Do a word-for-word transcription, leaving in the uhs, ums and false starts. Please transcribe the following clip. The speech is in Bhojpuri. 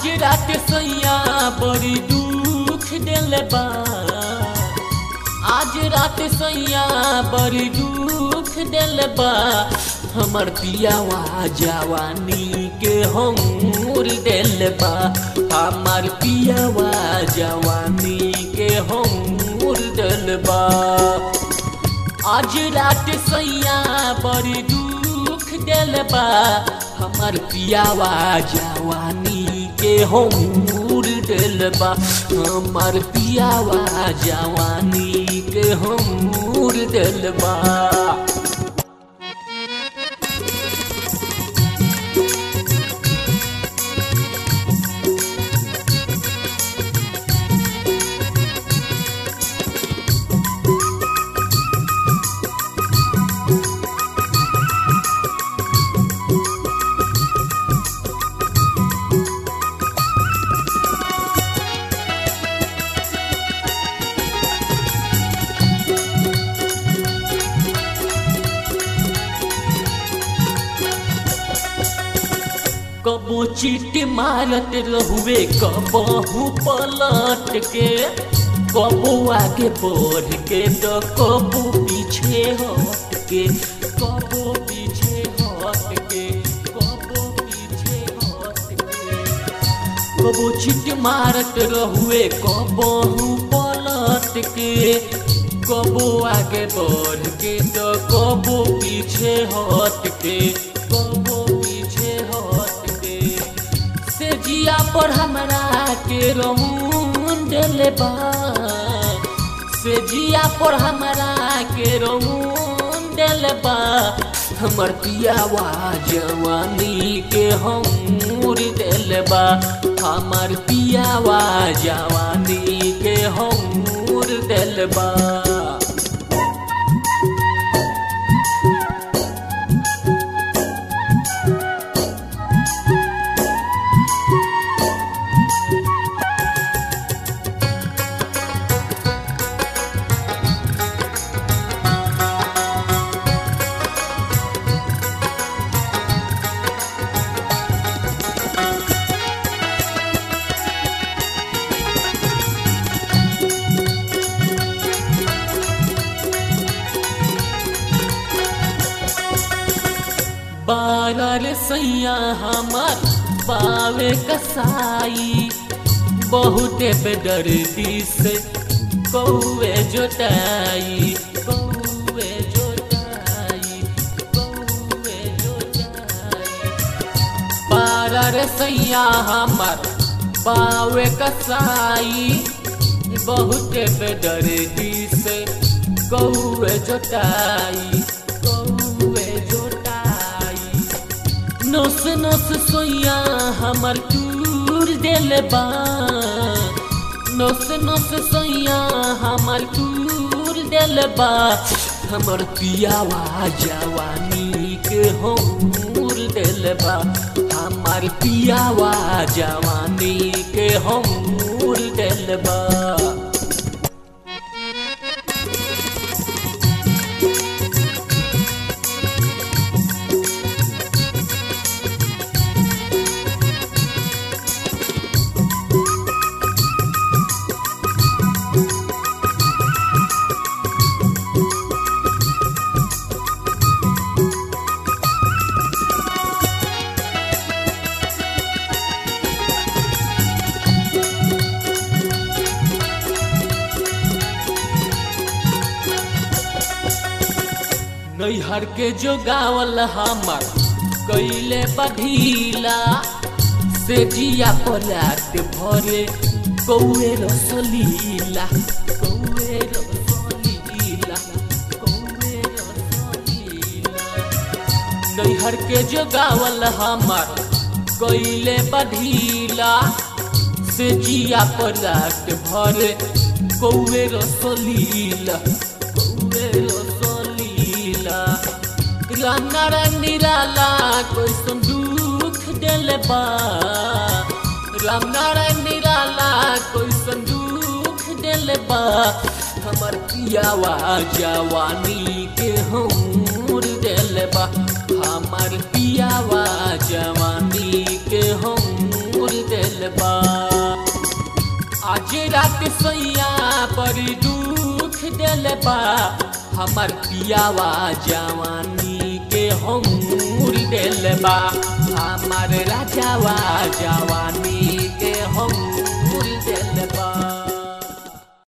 आज रात सैया बड़ी दुख दिल बा आज रात सैया बड़ी दुख दिल बा हमर पियावा जवानी के हमूर दिल बा हमर पियावा जवानी के हमूर दिल बा आज रात सैया बड़ी दुख दिल बा हमर पियावा जवानी के हमूर दिल बा हमर पियावा जवानी के हमूर दिल बा। कबो चीट मारत रहुए कबहू पलट के कबो आगे बढ़ के तो कबो पीछे हट के कबो पीछे हट के कबो पीछे हट के कबो चीट मारत रहुए कबहू पलट के कबो आगे बढ़ के तो कबो पीछे हट के कबो पीछे हट से जिया पर हमरा के रमून दिल बा से जिया पर हमरा के रमून दिल बा हमर पियावा जवानी के हमूर दिल बा हमर पियावा जवानी के हमूर दिल बा। बारर सैया हमार पावे कसाई बहुते बेदर्दी से कौवे जोताई कौवे जोताई कौवे जोताई बारर सैया हमार पावे कसाई बहुते बेदर्दी से कौवे जोताई कौवे जोताई नोस नोस सोया हमर टूर दिल बा नोस नोस सोया हमर टूर दिल बा हमर पियावा जवानी के हमूर दिल बा हमर पियावा जवानी के हमूर दिल बा। नैहर के जो गावल हमर कैले बढ़ीला से जिया पलाट भरे कौए रसलीला कौए रसलीला कौए रसलीला नैहर के जो गावल हमर कैले बढ़ीला से जिया पलाट भरे कौए रसलीला कौए रसलीला राम नारायण निराला कोई संदूक दिल बा राम नारायण निराला कोई संदूक दिल बा हमर पियावा जवानी के हमूर दिल बा हमर पियावा जवानी के हमूर दिल बा। के सैया बड़ी दुख दिल बा हमार पियावा जवानी के हमूर दिल बा हमार राजावा जवानी के हमूर दिल बा।